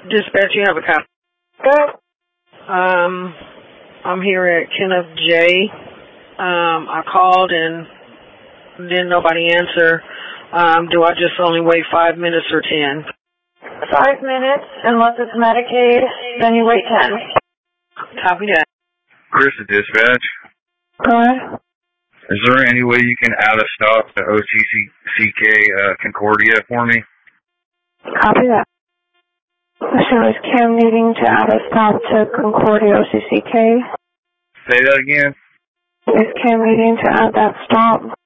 Dispatch, you have a copy. Good. I'm here at Kenneth J. I called and didn't nobody answer. Do I just only wait 5 minutes or 10? 5 minutes, unless it's Medicaid, then you wait 10. Copy that. Chris at Dispatch. Go ahead. Is there any way you can add a stop to OCCK Concordia for me? Copy that. So is Cam needing to add a stop to Concordia OCCK? Say that again? Is Cam needing to add that stop?